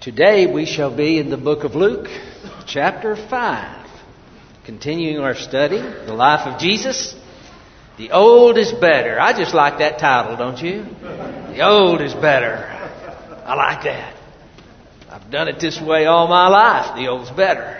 Today we shall be in the book of Luke, chapter 5, continuing our study, the life of Jesus. The old is better. I just like that title, don't you? The old is better. I like that. I've done it this way all my life. The old's better.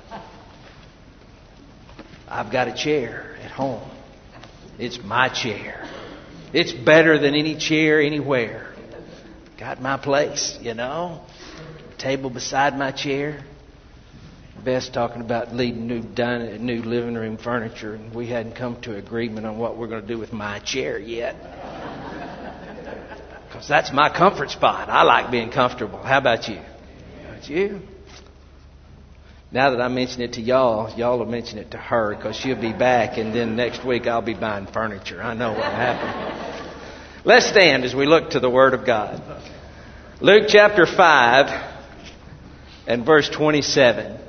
I've got a chair at home. It's my chair. It's better than any chair anywhere. Got my place, you know. Table beside my chair. Beth's talking about needing new living room furniture, and we hadn't come to agreement on what we're going to do with my chair yet. Because that's my comfort spot. I like being comfortable. How about you? How about you? Now that I mention it to y'all will mention it to her, because she'll be back, and then next week I'll be buying furniture. I know what'll happen. Let's stand as we look to the Word of God. Luke chapter 5 and verse 27.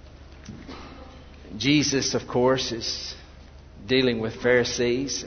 Jesus, of course, is dealing with Pharisees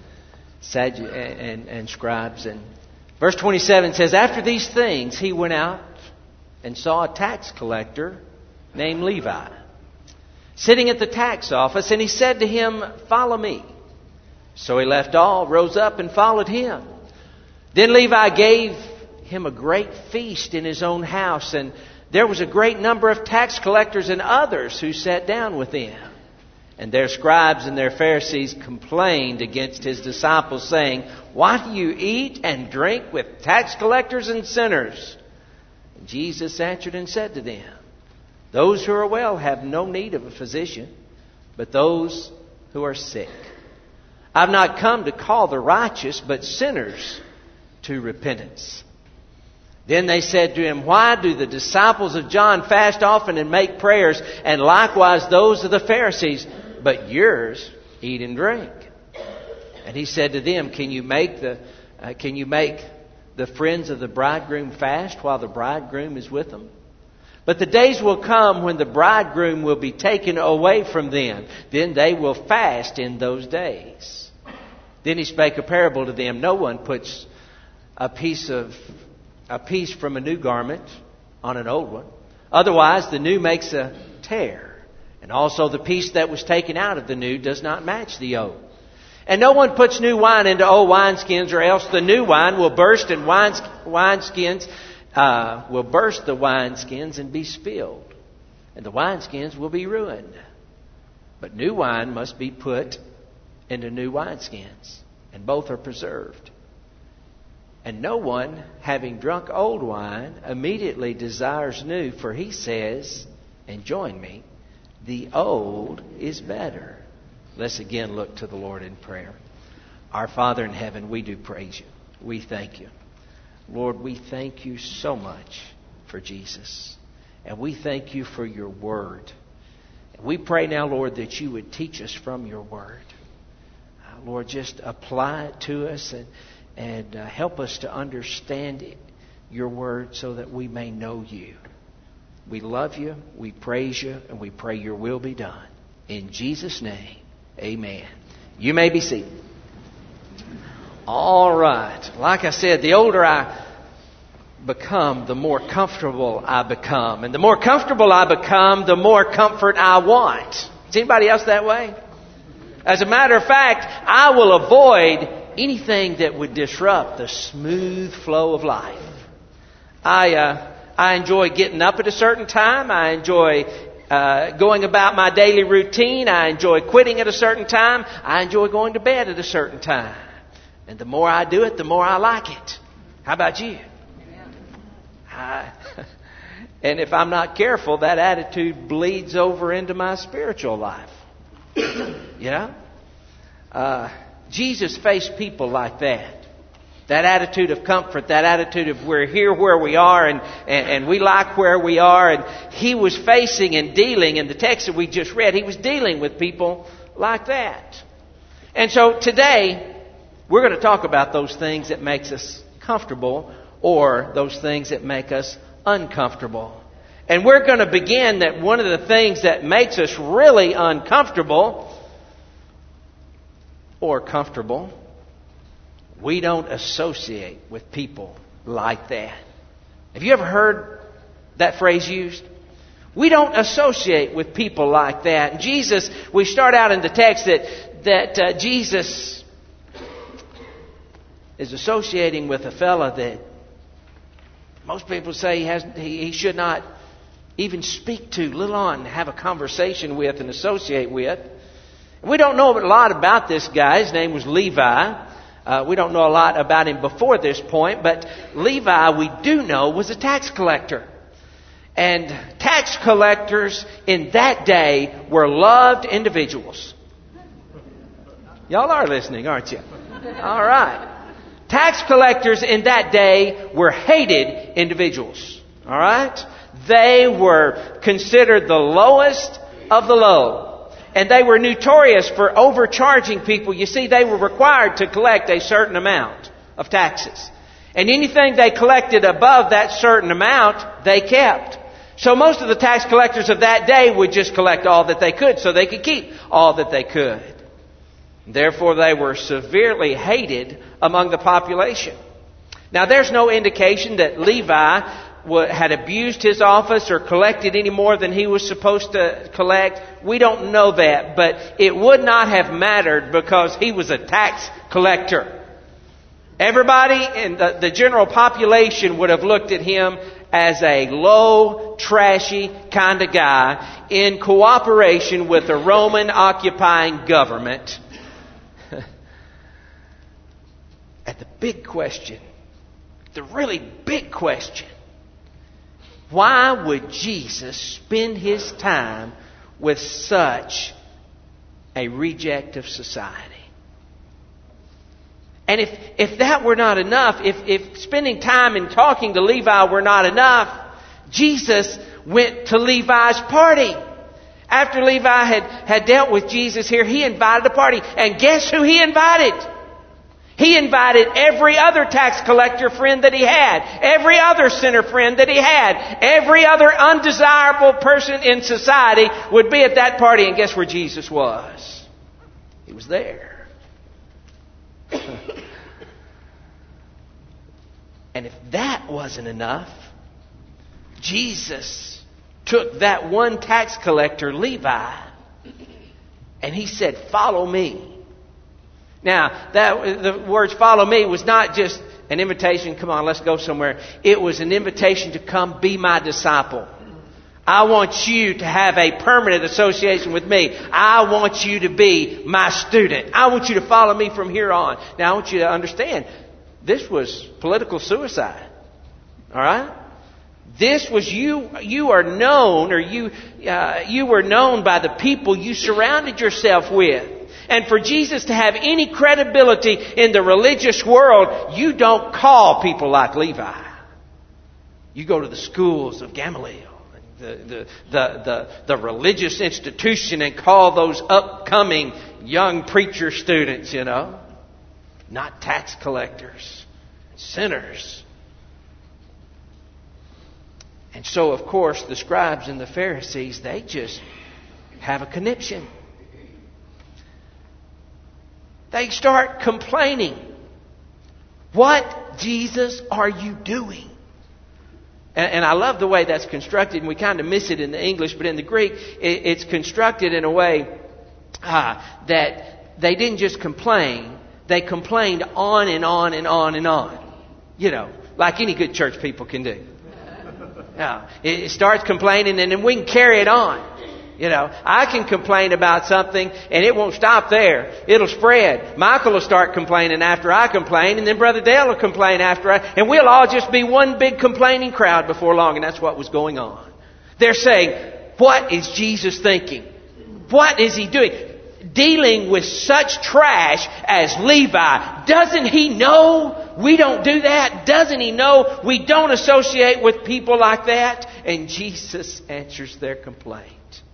and scribes. And verse 27 says, "After these things he went out and saw a tax collector named Levi sitting at the tax office, and he said to him, 'Follow me.' So he left all, rose up, and followed him. Then Levi gave him a great feast in his own house, and there was a great number of tax collectors and others who sat down with him. And their scribes and their Pharisees complained against his disciples, saying, 'Why do you eat and drink with tax collectors and sinners?' And Jesus answered and said to them, 'Those who are well have no need of a physician, but those who are sick. I've not come to call the righteous, but sinners to repentance.' Then they said to him, 'Why do the disciples of John fast often and make prayers, and likewise those of the Pharisees, but yours eat and drink?' And he said to them, Can you make the friends of the bridegroom fast while the bridegroom is with them? But the days will come when the bridegroom will be taken away from them. Then they will fast in those days. Then he spake a parable to them. No one puts a piece from a new garment on an old one. Otherwise, the new makes a tear. And also the piece that was taken out of the new does not match the old. And no one puts new wine into old wineskins, or else the new wine will burst, and wineskins will burst the wineskins and be spilled, and the wineskins will be ruined. But new wine must be put into new wineskins, and both are preserved. And no one, having drunk old wine, immediately desires new, for he says,' and join me, 'the old is better.'" Let's again look to the Lord in prayer. Our Father in heaven, we do praise you. We thank you. Lord, we thank you so much for Jesus. And we thank you for your word. And we pray now, Lord, that you would teach us from your word. Lord, just apply it to us and help us to understand your word so that we may know you. We love you, we praise you, and we pray your will be done. In Jesus' name, amen. You may be seated. All right. Like I said, the older I become, the more comfortable I become. And the more comfortable I become, the more comfort I want. Is anybody else that way? As a matter of fact, I will avoid anything that would disrupt the smooth flow of life. I enjoy getting up at a certain time. I enjoy going about my daily routine. I enjoy quitting at a certain time. I enjoy going to bed at a certain time. And the more I do it, the more I like it. How about you? And if I'm not careful, that attitude bleeds over into my spiritual life. You know? Jesus faced people like that. That attitude of comfort, that attitude of we're here where we are and we like where we are. And he was facing and dealing, in the text that we just read, he was dealing with people like that. And so today, we're going to talk about those things that makes us comfortable, or those things that make us uncomfortable. And we're going to begin that one of the things that makes us really uncomfortable or comfortable, we don't associate with people like that. Have you ever heard that phrase used? We don't associate with people like that. And Jesus, we start out in the text that Jesus is associating with a fella that most people say he should not even speak to, let alone have a conversation with and associate with. We don't know a lot about this guy. His name was Levi. We don't know a lot about him before this point, but Levi, we do know, was a tax collector. And tax collectors in that day were loved individuals. Y'all are listening, aren't you? All right. Tax collectors in that day were hated individuals. All right? They were considered the lowest of the low. And they were notorious for overcharging people. You see, they were required to collect a certain amount of taxes. And anything they collected above that certain amount, they kept. So most of the tax collectors of that day would just collect all that they could so they could keep all that they could. Therefore, they were severely hated among the population. Now, there's no indication that Levi had abused his office or collected any more than he was supposed to collect. We don't know that, but it would not have mattered because he was a tax collector. Everybody in the general population would have looked at him as a low, trashy kind of guy in cooperation with the Roman occupying government. And the big question, the really big question, why would Jesus spend His time with such a reject of society? And if that were not enough, if spending time and talking to Levi were not enough, Jesus went to Levi's party. After Levi had dealt with Jesus here, he invited a party. And guess who he invited? He invited every other tax collector friend that he had. Every other sinner friend that he had. Every other undesirable person in society would be at that party. And guess where Jesus was? He was there. And if that wasn't enough, Jesus took that one tax collector, Levi, and he said, "Follow me." Now, the words "follow me" was not just an invitation, come on, let's go somewhere. It was an invitation to come be my disciple. I want you to have a permanent association with me. I want you to be my student. I want you to follow me from here on. Now, I want you to understand, this was political suicide. All right? This was you are known, or you were known by the people you surrounded yourself with. And for Jesus to have any credibility in the religious world, you don't call people like Levi. You go to the schools of Gamaliel, the religious institution, and call those upcoming young preacher students, not tax collectors, sinners. And so, of course, the scribes and the Pharisees, they just have a conniption. They start complaining. What, Jesus, are you doing? And I love the way that's constructed, and we kind of miss it in the English, but in the Greek, it's constructed in a way that they didn't just complain. They complained on and on and on and on. Like any good church people can do. Now, it starts complaining, and then we can carry it on. I can complain about something and it won't stop there. It'll spread. Michael will start complaining after I complain, and then Brother Dale will complain after and we'll all just be one big complaining crowd before long. And that's what was going on. They're saying, what is Jesus thinking? What is He doing? Dealing with such trash as Levi. Doesn't He know we don't do that? Doesn't He know we don't associate with people like that? And Jesus answers their complaint.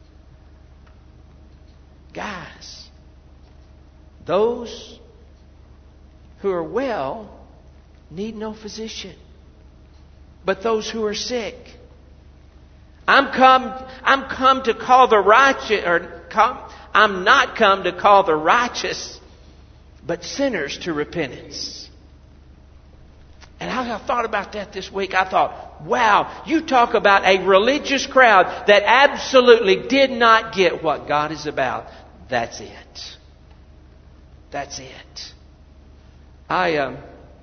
Guys, those who are well need no physician, but those who are sick. I'm come to call the righteous, I'm not come to call the righteous, but sinners to repentance. And I thought about that this week. I thought, wow, you talk about a religious crowd that absolutely did not get what God is about. That's it. That's it. I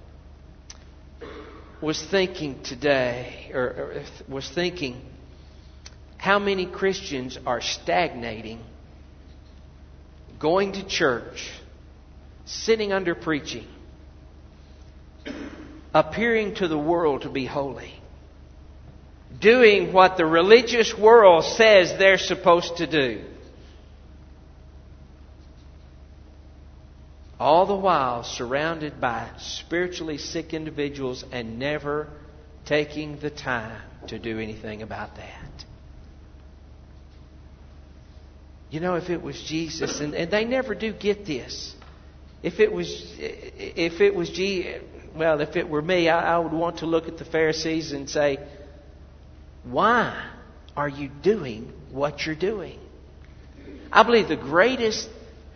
was thinking today, or was thinking, how many Christians are stagnating, going to church, sitting under preaching, appearing to the world to be holy, doing what the religious world says they're supposed to do, all the while surrounded by spiritually sick individuals and never taking the time to do anything about that. You know, if it was Jesus, and they never do get this. If it were me, I would want to look at the Pharisees and say, why are you doing what you're doing? I believe the greatest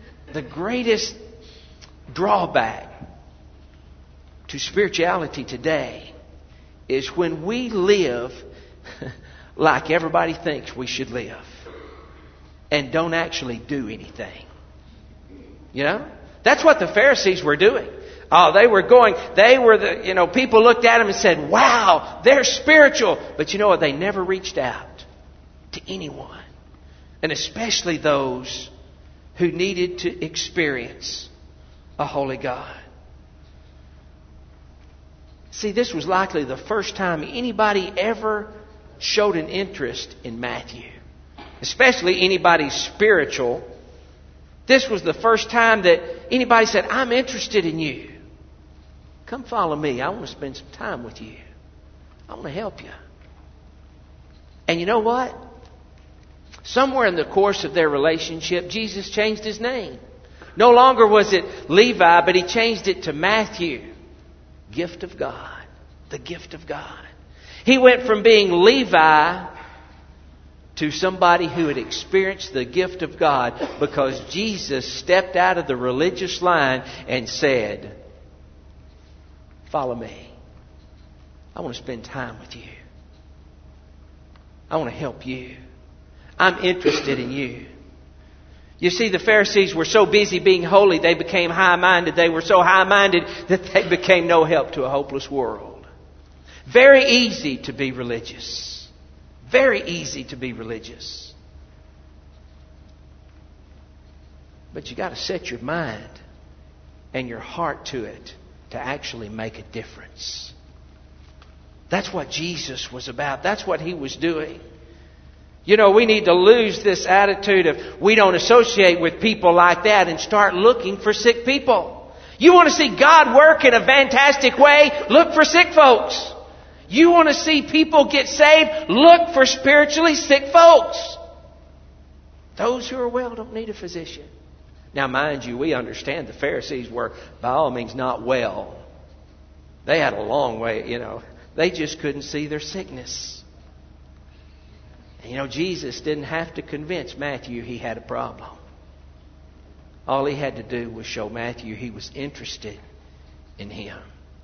drawback to spirituality today is when we live like everybody thinks we should live and don't actually do anything. You know? That's what the Pharisees were doing. Oh, people looked at them and said, wow, they're spiritual. But you know what? They never reached out to anyone. And especially those who needed to experience a holy God. See, this was likely the first time anybody ever showed an interest in Matthew. Especially anybody spiritual. This was the first time that anybody said, I'm interested in you. Come follow me. I want to spend some time with you. I want to help you. And you know what? Somewhere in the course of their relationship, Jesus changed his name. No longer was it Levi, but he changed it to Matthew. Gift of God. The gift of God. He went from being Levi to somebody who had experienced the gift of God because Jesus stepped out of the religious line and said, follow me. I want to spend time with you. I want to help you. I'm interested in you. You see, the Pharisees were so busy being holy, they became high-minded. They were so high-minded that they became no help to a hopeless world. Very easy to be religious. Very easy to be religious. But you got to set your mind and your heart to it to actually make a difference. That's what Jesus was about. That's what He was doing. You know, we need to lose this attitude of we don't associate with people like that and start looking for sick people. You want to see God work in a fantastic way? Look for sick folks. You want to see people get saved? Look for spiritually sick folks. Those who are well don't need a physician. Now, mind you, we understand the Pharisees were by all means not well. They had a long way, They just couldn't see their sickness. And Jesus didn't have to convince Matthew he had a problem. All he had to do was show Matthew he was interested in him.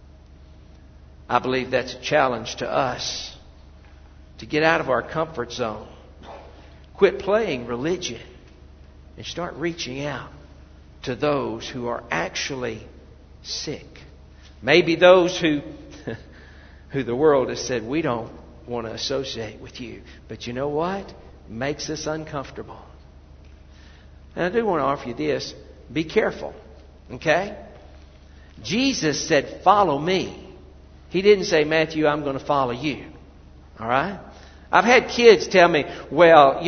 I believe that's a challenge to us to get out of our comfort zone. Quit playing religion and start reaching out to those who are actually sick. Maybe those who the world has said, we don't want to associate with you. But you know what? It makes us uncomfortable. And I do want to offer you this. Be careful. Okay? Jesus said, follow me. He didn't say, Matthew, I'm going to follow you. All right? I've had kids tell me, well,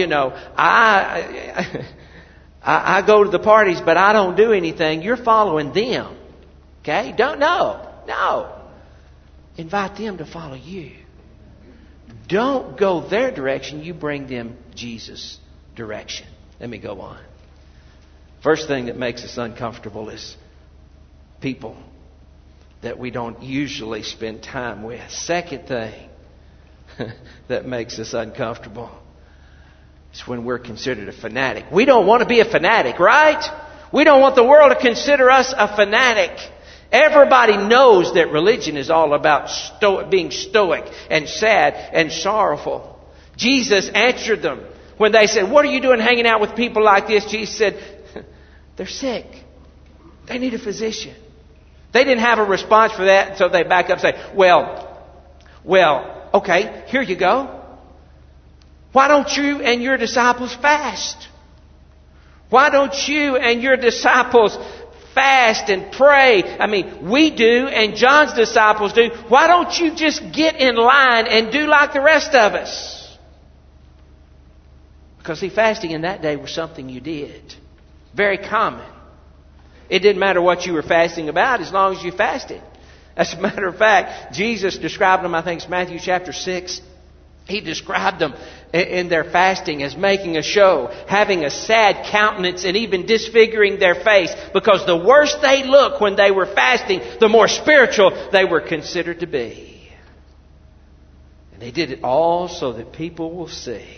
I go to the parties, but I don't do anything. You're following them. Okay? No. Invite them to follow you. Don't go their direction. You bring them Jesus' direction. Let me go on. First thing that makes us uncomfortable is people that we don't usually spend time with. Second thing that makes us uncomfortable is when we're considered a fanatic. We don't want to be a fanatic, right? We don't want the world to consider us a fanatic. Everybody knows that religion is all about being stoic and sad and sorrowful. Jesus answered them when they said, "What are you doing hanging out with people like this?" Jesus said, "They're sick. They need a physician." They didn't have a response for that, so they back up and say, well, okay, here you go. Why don't you and your disciples fast? Why don't you and your disciples fast and pray? I mean, we do and John's disciples do. Why don't you just get in line and do like the rest of us? Because see, fasting in that day was something you did. Very common. It didn't matter what you were fasting about as long as you fasted. As a matter of fact, Jesus described them, I think it's Matthew chapter 6. He described them in their fasting as making a show, having a sad countenance, and even disfiguring their face. Because the worse they look when they were fasting, the more spiritual they were considered to be. And they did it all so that people will see.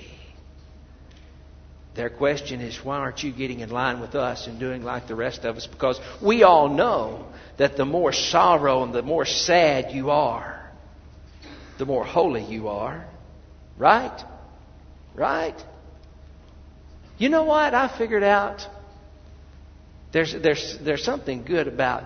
Their question is, why aren't you getting in line with us and doing like the rest of us? Because we all know that the more sorrow and the more sad you are, the more holy you are. Right? Right? You know what? I figured out there's something good about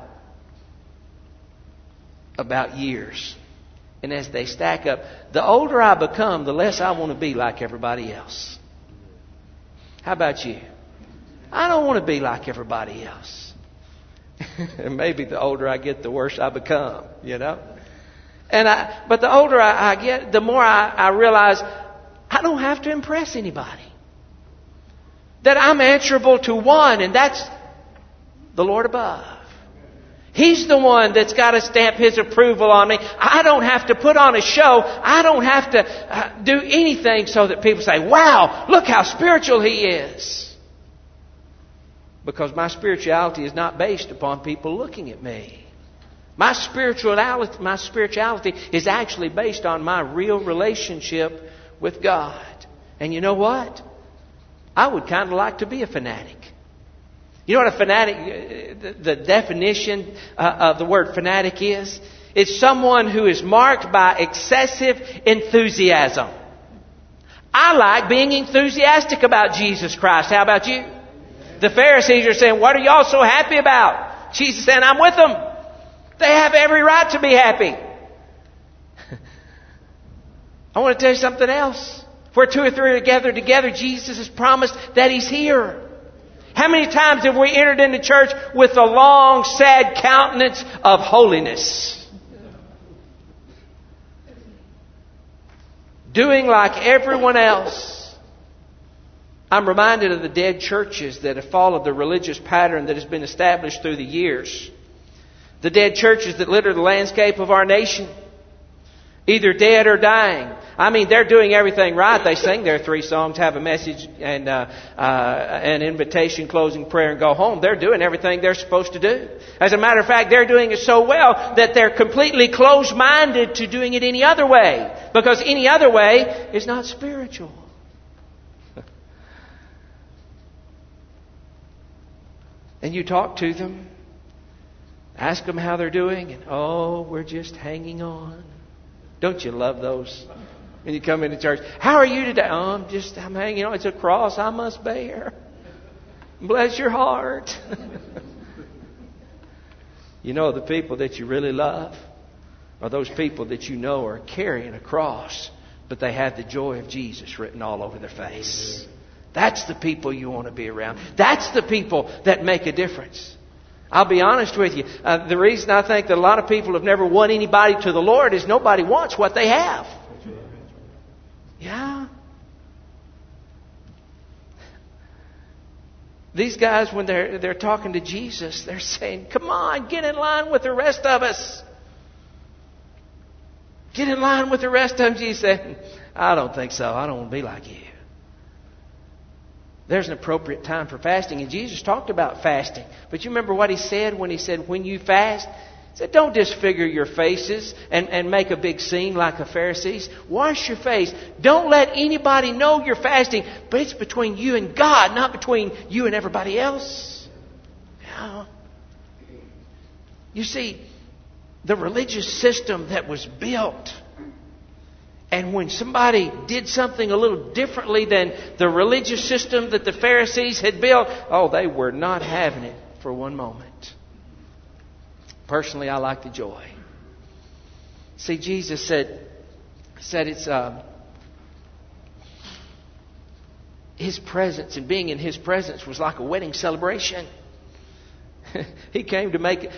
years. And as they stack up, the older I become, the less I want to be like everybody else. How about you? I don't want to be like everybody else. And maybe the older I get, the worse I become, you know. But the older I get, the more I realize I don't have to impress anybody. That I'm answerable to one, and that's the Lord above. He's the one that's got to stamp His approval on me. I don't have to put on a show. I don't have to do anything so that people say, "Wow, look how spiritual he is." Because my spirituality is not based upon people looking at me. My spirituality is actually based on my real relationship with God. And you know what? I would kind of like to be a fanatic. You know what a fanatic, the definition of the word fanatic is? It's someone who is marked by excessive enthusiasm. I like being enthusiastic about Jesus Christ. How about you? The Pharisees are saying, "What are y'all so happy about?" Jesus saying, "I'm with them. They have every right to be happy." I want to tell you something else. Where two or three are gathered together, Jesus has promised that He's here. How many times have we entered into church with a long, sad countenance of holiness? Doing like everyone else. I'm reminded of the dead churches that have followed the religious pattern that has been established through the years. The dead churches that litter the landscape of our nation. Either dead or dying. I mean, they're doing everything right. They sing their 3 songs, have a message and an invitation, closing prayer, and go home. They're doing everything they're supposed to do. As a matter of fact, they're doing it so well that they're completely closed-minded to doing it any other way. Because any other way is not spiritual. And you talk to them, ask them how they're doing, and "Oh, we're just hanging on." Don't you love those? When you come into church, "How are you today?" "Oh, I'm hanging on. It's a cross I must bear." Bless your heart. You know, the people that you really love are those people that you know are carrying a cross, but they have the joy of Jesus written all over their face. That's the people you want to be around. That's the people that make a difference. I'll be honest with you. The reason I think that a lot of people have never won anybody to the Lord is nobody wants what they have. Yeah. These guys, when they're talking to Jesus, they're saying, "Come on, get in line with the rest of us. Get in line with the rest of them." Jesus said, "I don't think so. I don't want to be like you." There's an appropriate time for fasting. And Jesus talked about fasting. But you remember what He said when He said, when you fast? He said, don't disfigure your faces and make a big scene like the Pharisees. Wash your face. Don't let anybody know you're fasting. But it's between you and God, not between you and everybody else. Yeah. You see, the religious system that was built, and when somebody did something a little differently than the religious system that the Pharisees had built, oh, they were not having it for one moment. Personally, I like the joy. See, Jesus said it's His presence, and being in His presence was like a wedding celebration. He came to make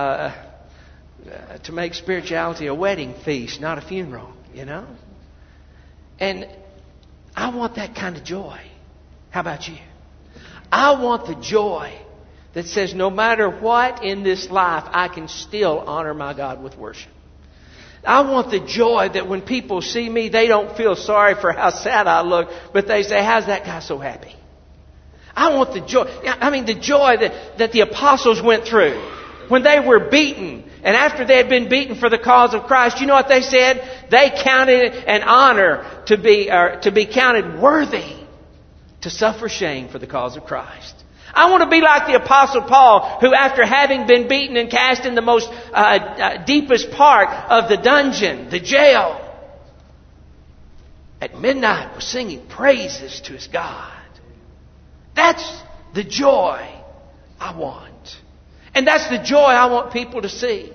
spirituality a wedding feast, not a funeral, you know. And I want that kind of joy. How about you? I want the joy that says no matter what in this life, I can still honor my God with worship. I want the joy that when people see me, they don't feel sorry for how sad I look, but they say, how's that guy so happy? I want the joy. I mean, the joy that the apostles went through when they were beaten. And after they had been beaten for the cause of Christ, you know what they said? They counted it an honor to be counted worthy to suffer shame for the cause of Christ. I want to be like the Apostle Paul, who after having been beaten and cast in the most deepest part of the dungeon, the jail, at midnight was singing praises to his God. That's the joy I want. And that's the joy I want people to see.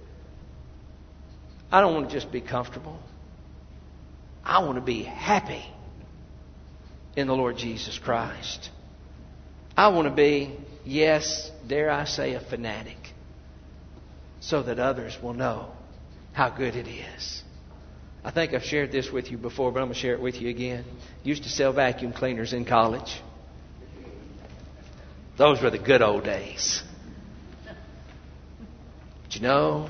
I don't want to just be comfortable. I want to be happy in the Lord Jesus Christ. I want to be, yes, dare I say, a fanatic, so that others will know how good it is. I think I've shared this with you before, but I'm going to share it with you again. Used to sell vacuum cleaners in college. Those were the good old days. But you know,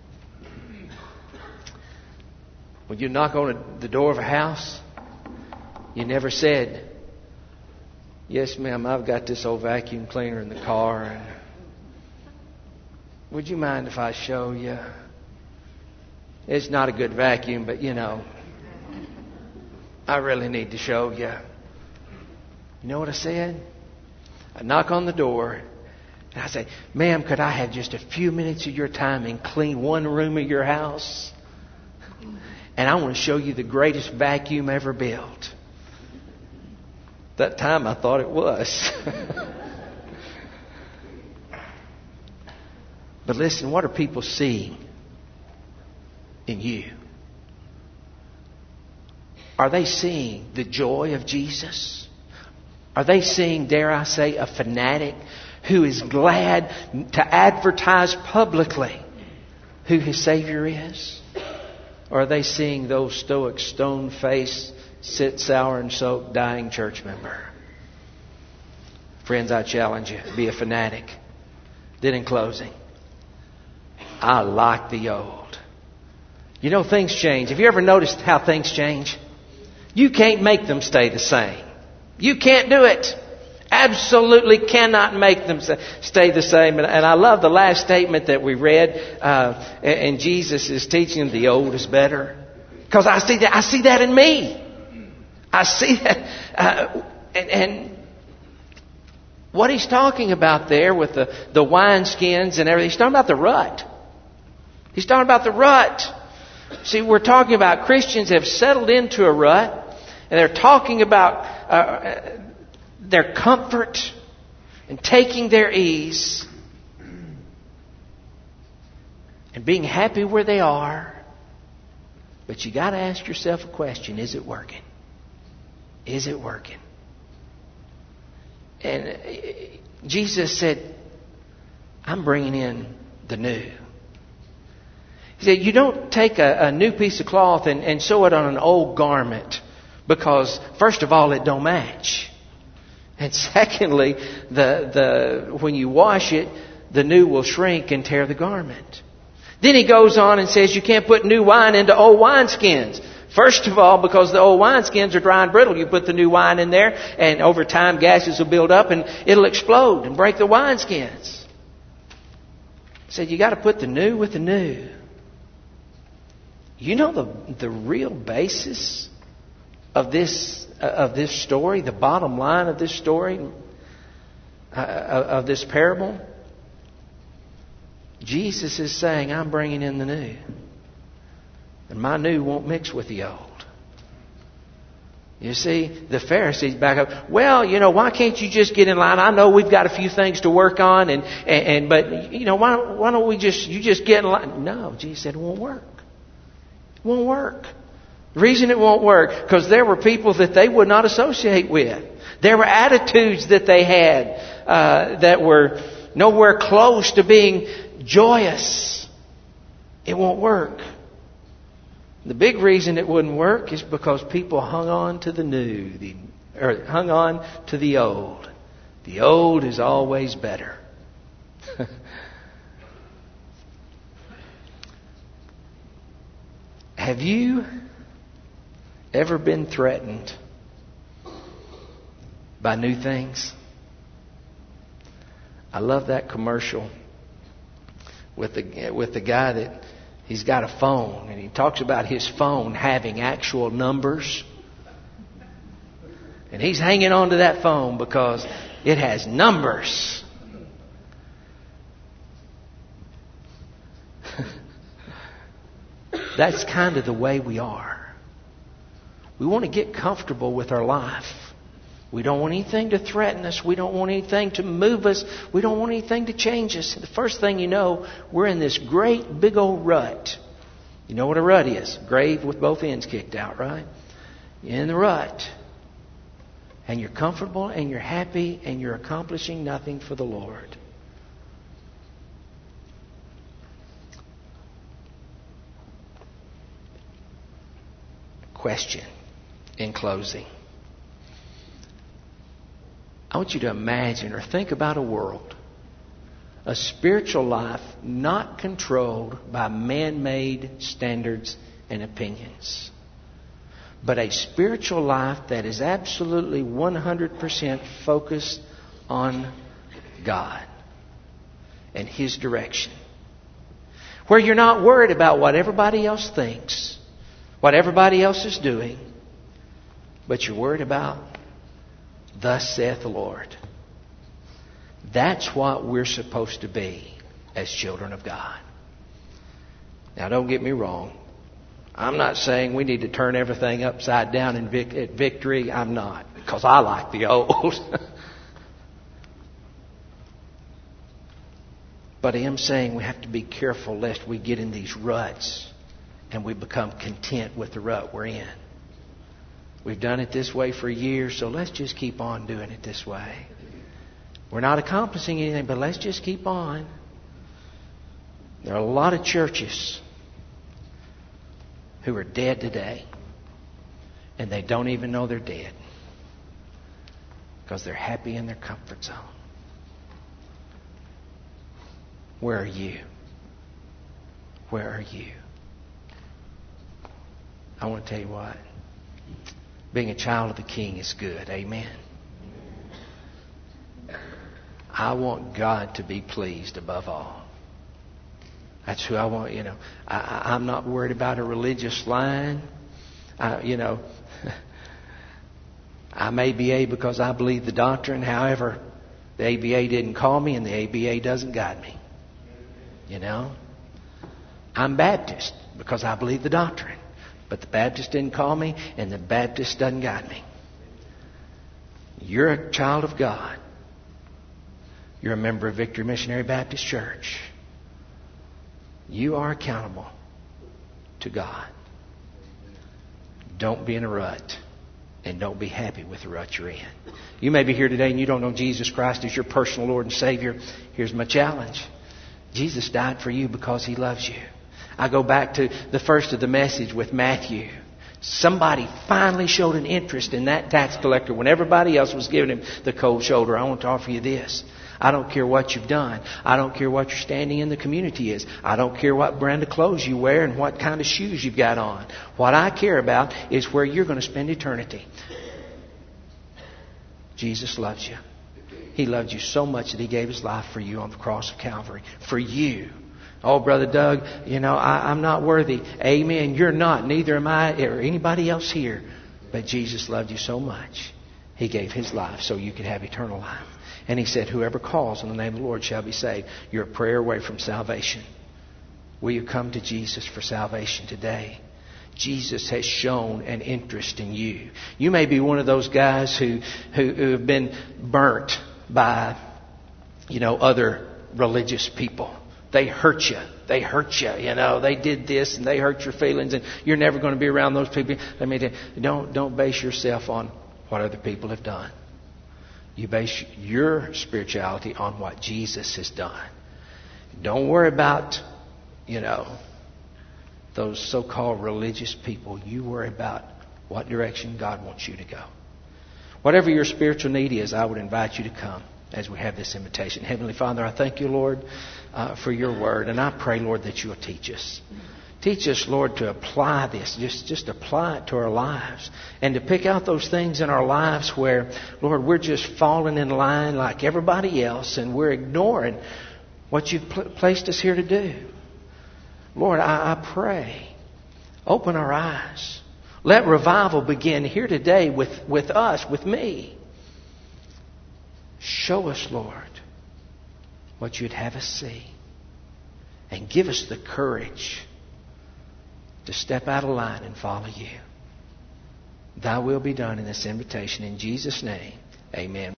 when you knock on the door of a house, you never said, yes, ma'am, I've got this old vacuum cleaner in the car. And would you mind if I show you? It's not a good vacuum, but you know, I really need to show you. You know what I said? I knock on the door and I say, ma'am, could I have just a few minutes of your time and clean one room of your house? And I want to show you the greatest vacuum ever built. That time I thought it was. But listen, what are people seeing in you? Are they seeing the joy of Jesus? Are they seeing, dare I say, a fanatic who is glad to advertise publicly who his Savior is? Or are they seeing those stoic, stone-faced, sit sour and soaked, dying church member? Friends, I challenge you, be a fanatic. Then in closing, I like the old. You know, things change. Have you ever noticed how things change? You can't make them stay the same. You can't do it. Absolutely cannot make them stay the same. And I love the last statement that we read. And Jesus is teaching them the old is better. Because I see that in me. I see that. And what he's talking about there with the wineskins and everything, he's talking about the rut. He's talking about the rut. See, we're talking about Christians have settled into a rut. And they're talking about their comfort and taking their ease and being happy where they are. But you got to ask yourself a question. Is it working? Is it working? And Jesus said, I'm bringing in the new. He said, you don't take a new piece of cloth and sew it on an old garment. Because, first of all, it don't match. And secondly, when you wash it, the new will shrink and tear the garment. Then he goes on and says you can't put new wine into old wineskins. First of all, because the old wineskins are dry and brittle, you put the new wine in there, and over time gases will build up and it'll explode and break the wineskins. He said you got to put the new with the new. You know the real basis of this story, the bottom line of this story, of this parable? Jesus is saying, I'm bringing in the new. And my new won't mix with the old. You see, the Pharisees back up. Well, why can't you just get in line? I know we've got a few things to work on, but why don't you just get in line? No, Jesus said it won't work. It won't work. The reason it won't work, because there were people that they would not associate with. There were attitudes that they had that were nowhere close to being joyous. It won't work. The big reason it wouldn't work is because people hung on to the new, or hung on to the old. The old is always better. Have you ever been threatened by new things? I love that commercial with the guy that he's got a phone, and he talks about his phone having actual numbers. And he's hanging on to that phone because it has numbers. That's kind of the way we are. We want to get comfortable with our life. We don't want anything to threaten us. We don't want anything to move us. We don't want anything to change us. The first thing you know, we're in this great big old rut. You know what a rut is? A grave with both ends kicked out, right? You're in the rut. And you're comfortable and you're happy and you're accomplishing nothing for the Lord. Question in closing. I want you to imagine or think about a world, a spiritual life not controlled by man-made standards and opinions, but a spiritual life that is absolutely 100% focused on God and His direction. Where you're not worried about what everybody else thinks, what everybody else is doing, but you're worried about thus saith the Lord. That's what we're supposed to be as children of God. Now, don't get me wrong. I'm not saying we need to turn everything upside down at Victory. I'm not, because I like the old. But I am saying we have to be careful lest we get in these ruts and we become content with the rut we're in. We've done it this way for years, so let's just keep on doing it this way. We're not accomplishing anything, but let's just keep on. There are a lot of churches who are dead today, and they don't even know they're dead because they're happy in their comfort zone. Where are you? Where are you? I want to tell you what. Being a child of the King is good. Amen. I want God to be pleased above all. That's who I want, I'm not worried about a religious line. I may be A because I believe the doctrine. However, the ABA didn't call me and the ABA doesn't guide me. I'm Baptist because I believe the doctrine. But the Baptist didn't call me, and the Baptist doesn't guide me. You're a child of God. You're a member of Victory Missionary Baptist Church. You are accountable to God. Don't be in a rut, and don't be happy with the rut you're in. You may be here today and you don't know Jesus Christ as your personal Lord and Savior. Here's my challenge. Jesus died for you because He loves you. I go back to the first of the message with Matthew. Somebody finally showed an interest in that tax collector when everybody else was giving him the cold shoulder. I want to offer you this. I don't care what you've done. I don't care what your standing in the community is. I don't care what brand of clothes you wear and what kind of shoes you've got on. What I care about is where you're going to spend eternity. Jesus loves you. He loved you so much that He gave His life for you on the cross of Calvary. For you. Oh, Brother Doug, I'm not worthy. Amen. You're not. Neither am I or anybody else here. But Jesus loved you so much. He gave His life so you could have eternal life. And He said, whoever calls on the name of the Lord shall be saved. You're a prayer away from salvation. Will you come to Jesus for salvation today? Jesus has shown an interest in you. You may be one of those guys who have been burnt by, other religious people. They hurt you. They did this and they hurt your feelings, and you're never going to be around those people. Let me tell you, don't base yourself on what other people have done. You base your spirituality on what Jesus has done. Don't worry about, those so-called religious people. You worry about what direction God wants you to go. Whatever your spiritual need is, I would invite you to come as we have this invitation. Heavenly Father, I thank you, Lord, for your word. And I pray, Lord, that you'll teach us. Teach us, Lord, to apply this. Just apply it to our lives. And to pick out those things in our lives where, Lord, we're just falling in line like everybody else. And we're ignoring what you've placed us here to do. Lord, I pray, open our eyes. Let revival begin here today with us, with me. Show us, Lord, what you'd have us see. And give us the courage to step out of line and follow you. Thy will be done in this invitation. In Jesus' name, amen.